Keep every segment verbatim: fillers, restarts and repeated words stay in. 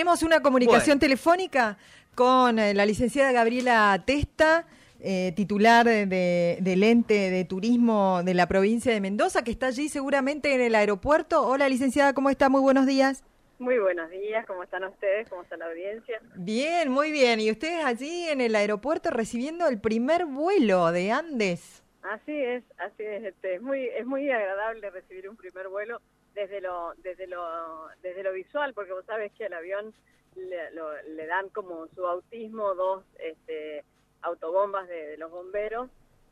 tenemos una comunicación Bueno. telefónica con eh, la licenciada Gabriela Testa, eh, titular de, de, del ente de turismo de la provincia de Mendoza, que está allí seguramente en el aeropuerto. Hola, licenciada, ¿cómo está? Muy buenos días. Muy buenos días, ¿cómo están ustedes? ¿Cómo está la audiencia? Bien, muy bien. ¿Y ustedes allí en el aeropuerto recibiendo el primer vuelo de Andes? Así es, así es. Este, es muy, es muy agradable recibir un primer vuelo desde lo, desde lo, desde lo visual, porque vos sabés que al avión le, lo, le dan como su bautismo dos este, autobombas de, de los bomberos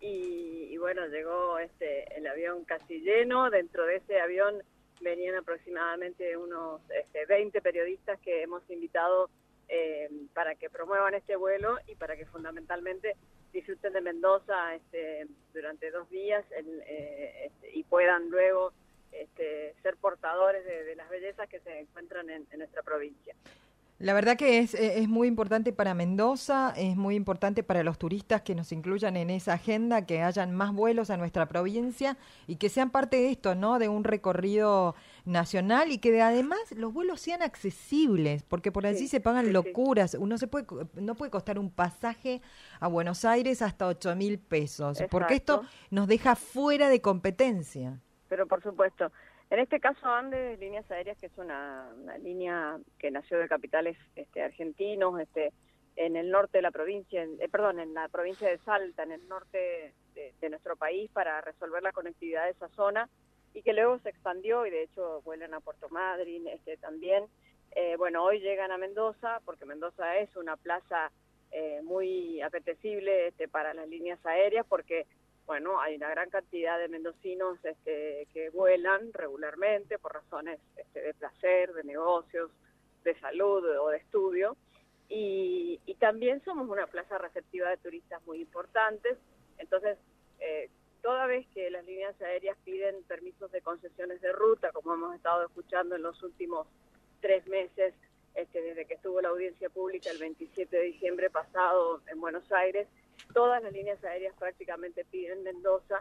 y, y bueno, llegó este, el avión casi lleno. Dentro de ese avión venían aproximadamente unos este, veinte periodistas que hemos invitado eh, para que promuevan este vuelo y para que fundamentalmente disfruten de Mendoza este, durante dos días el, eh, este, y puedan luego este, ser portadores de, de las bellezas que se encuentran en, en nuestra provincia. La verdad que es, es muy importante para Mendoza, es muy importante para los turistas que nos incluyan en esa agenda, que hayan más vuelos a nuestra provincia y que sean parte de esto, ¿no? De un recorrido nacional y que de, además los vuelos sean accesibles, porque por allí Sí, se pagan sí, locuras. Sí. Uno se puede, no puede costar un pasaje a Buenos Aires hasta ocho mil pesos, Exacto. Porque esto nos deja fuera de competencia. Pero por supuesto. En este caso, Andes Líneas Aéreas, que es una, una línea que nació de capitales este, argentinos, este, en el norte de la provincia, en, eh, perdón, en la provincia de Salta, en el norte de, de nuestro país, para resolver la conectividad de esa zona, y que luego se expandió, y de hecho vuelan a Puerto Madryn este, también. Eh, bueno, hoy llegan a Mendoza, porque Mendoza es una plaza eh, muy apetecible este, para las líneas aéreas, porque bueno, hay una gran cantidad de mendocinos este, que vuelan regularmente por razones este, de placer, de negocios, de salud o de estudio. Y, y también somos una plaza receptiva de turistas muy importantes. Entonces, eh, toda vez que las líneas aéreas piden permisos de concesiones de ruta, como hemos estado escuchando en los últimos tres meses, este, desde que estuvo la audiencia pública el veintisiete de diciembre pasado en Buenos Aires, todas las líneas aéreas prácticamente piden Mendoza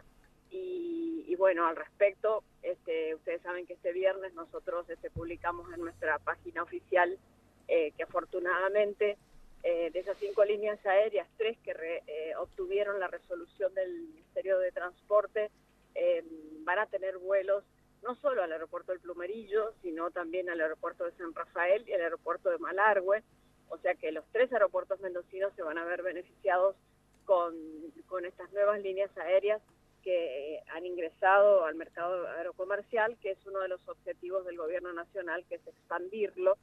y, y bueno, al respecto, este, ustedes saben que este viernes nosotros este, publicamos en nuestra página oficial eh, que afortunadamente eh, de esas cinco líneas aéreas, tres que re, eh, obtuvieron la resolución del Ministerio de Transporte eh, van a tener vuelos no solo al aeropuerto del Plumerillo, sino también al aeropuerto de San Rafael y al aeropuerto de Malargüe, o sea que los tres aeropuertos mendocinos se van a ver beneficiados Con, con estas nuevas líneas aéreas que han ingresado al mercado aerocomercial, que es uno de los objetivos del gobierno nacional, que es expandirlo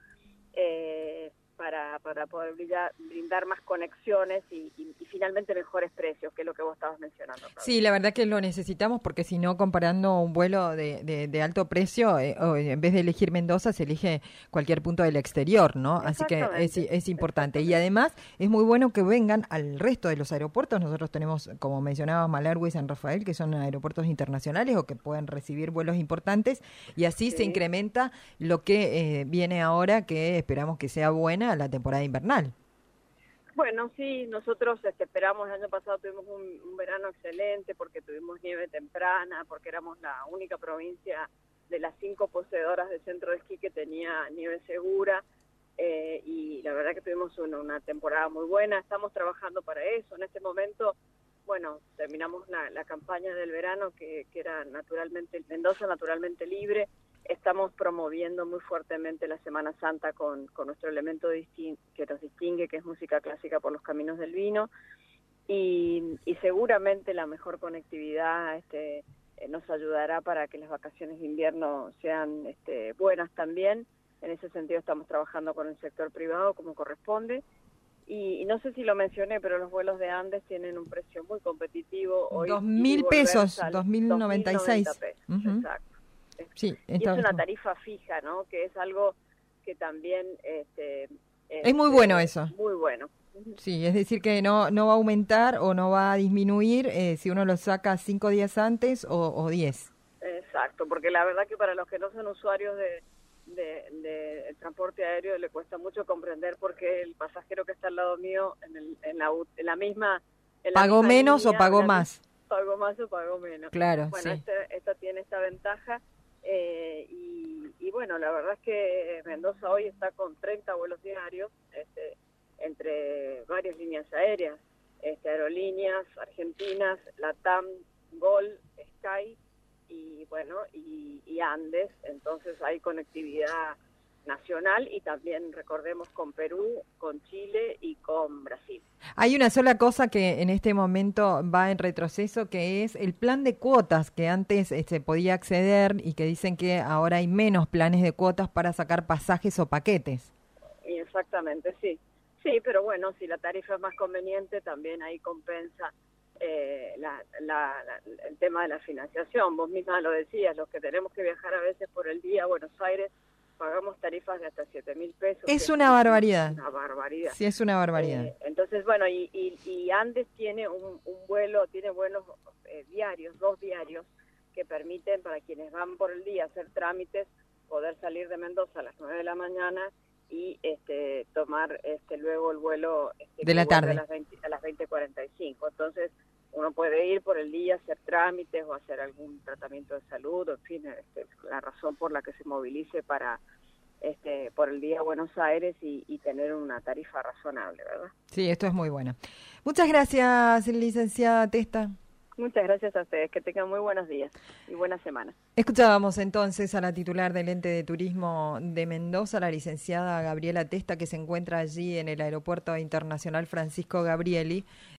eh, para, para poder brindar, brindar más conexiones y, y, y finalmente mejores precios, que es lo que vos estabas mencionando, Pablo. Sí, la verdad que lo necesitamos porque si no, comparando un vuelo de, de, de alto precio, eh, en vez de elegir Mendoza, se elige cualquier punto del exterior, ¿no? Así que es, es importante. Y además es muy bueno que vengan al resto de los aeropuertos. Nosotros tenemos, como mencionabas, Malargüe y San Rafael, que son aeropuertos internacionales o que pueden recibir vuelos importantes y así sí. se incrementa lo que eh, viene ahora, que esperamos que sea buena la temporada invernal. Bueno, sí, nosotros este, esperamos, el año pasado tuvimos un, un verano excelente porque tuvimos nieve temprana, porque éramos la única provincia de las cinco poseedoras de centro de esquí que tenía nieve segura eh, y la verdad que tuvimos una, una temporada muy buena. Estamos trabajando para eso. En este momento, bueno, terminamos la, la campaña del verano que, que era naturalmente, Mendoza naturalmente libre. Estamos promoviendo muy fuertemente la Semana Santa con, con nuestro elemento distin- que nos distingue, que es música clásica por los caminos del vino, y, y seguramente la mejor conectividad este, eh, nos ayudará para que las vacaciones de invierno sean este, buenas también. En ese sentido estamos trabajando con el sector privado como corresponde, y, y no sé si lo mencioné, pero los vuelos de Andes tienen un precio muy competitivo. Hoy Dos mil pesos, dos mil noventa y seis. Uh-huh. Exacto. Sí, y es una tarifa fija, ¿no? Que es algo que también este, es, es muy bueno eso. Muy bueno. Sí, es decir que no no va a aumentar o no va a disminuir eh, si uno lo saca cinco días antes o, o diez. Exacto, porque la verdad que para los que no son usuarios de, de, de el transporte aéreo le cuesta mucho comprender por qué el pasajero que está al lado mío en, el, en, la, en la misma en la ¿Pagó misma menos línea, o pagó más? Pagó más o pagó menos. Claro, bueno, sí. este, esta tiene esta ventaja. Eh, y, y bueno, la verdad es que Mendoza hoy está con treinta vuelos diarios, este, entre varias líneas aéreas, este, aerolíneas argentinas, LATAM, Gol, Sky y bueno, y, y Andes. Entonces hay conectividad nacional y también, recordemos, con Perú, con Chile y con Brasil. Hay una sola cosa que en este momento va en retroceso, que es el plan de cuotas, que antes se este, podía acceder y que dicen que ahora hay menos planes de cuotas para sacar pasajes o paquetes. Y exactamente, sí. Sí, pero bueno, si la tarifa es más conveniente, también ahí compensa eh, la, la, la, el tema de la financiación. Vos misma lo decías, los que tenemos que viajar a veces por el día a Buenos Aires, pagamos tarifas de hasta siete mil pesos. Es una barbaridad. Una barbaridad. Sí, es una barbaridad. Eh, entonces, bueno, y, y, y Andes tiene un, un vuelo, tiene vuelos eh, diarios, dos diarios, que permiten para quienes van por el día a hacer trámites, poder salir de Mendoza a las nueve de la mañana y este tomar este luego el vuelo este, de la tarde a las veinte, a las veinte cuarenta y cinco. Entonces uno puede ir por el día a hacer trámites o hacer algún tratamiento de salud, o en fin, este, la razón por la que se movilice para este por el día a Buenos Aires y, y tener una tarifa razonable, ¿verdad? Sí, esto es muy bueno. Muchas gracias, licenciada Testa. Muchas gracias a ustedes, que tengan muy buenos días y buena semana. Escuchábamos entonces a la titular del Ente de Turismo de Mendoza, la licenciada Gabriela Testa, que se encuentra allí en el Aeropuerto Internacional Francisco Gabrieli.